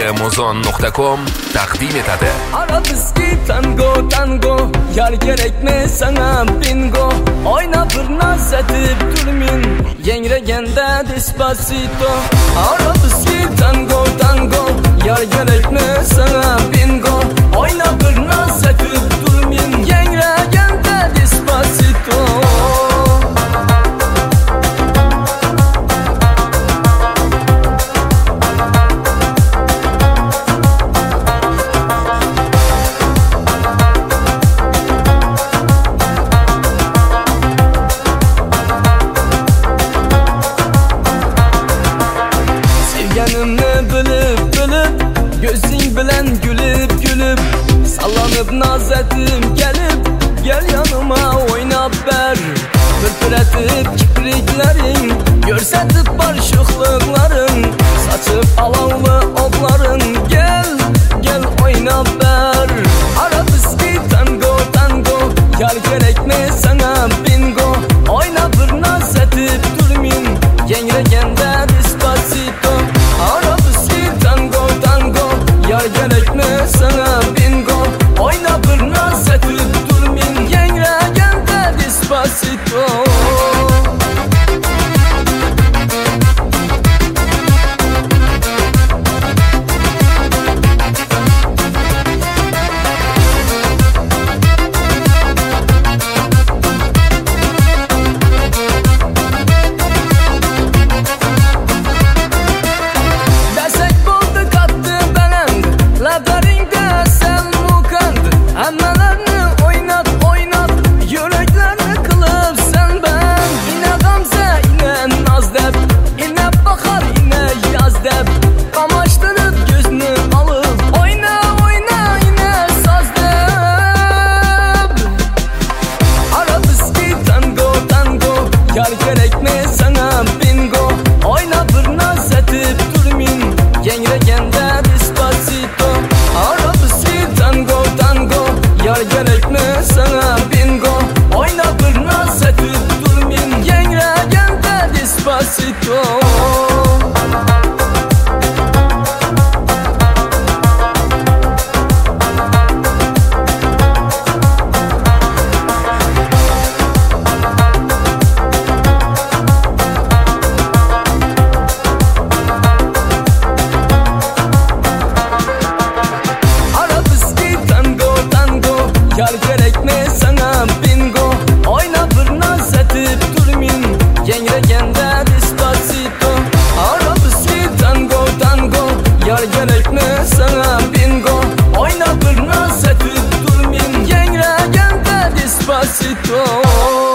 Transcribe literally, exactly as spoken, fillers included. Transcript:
muzon nuqta com taqdim etadi. Arabizki tango tango, yar kerakmi sana bingo. Oyna bir naz etib turmin, yangraganda despacito. Arabizki tango tango, yar kerakmi sana bingo. Oyna bir naz etib turmin, yangraganda despacito. Sevganimni bilib bilib, gözing bilan gülüp gülüp, sallanıp naz etim gelip, gel yanıma oynab ber. Pırpıratib kipriklaring, görsatib barşıqlıqlaring, saçib alovli oqlaring, gel gel oynab ber. Arabizki tango tango, yar kerakmi sana bingo. Oyna bir naz etib turmin, yangraganda despacito. Arabizki tango tango, yar kerakmi sana bingo. Oyna bir naz etib turmin, yangraganda despacito. Yar kerakmi sana bingo. Oyna bir naz etib turmin, yangraganda despacito. Arabizki tango tango, yar kerakmi sana bingo. Oyna bir naz etib turmin, yangraganda despacito. Yar kerakmi sana bingo. Oyna bir naz etib turmin, yangraganda despacito. Arabizki tango tango, yar kerakmi sana bingo. Oyna bir naz etib turmin, yangraganda despacito.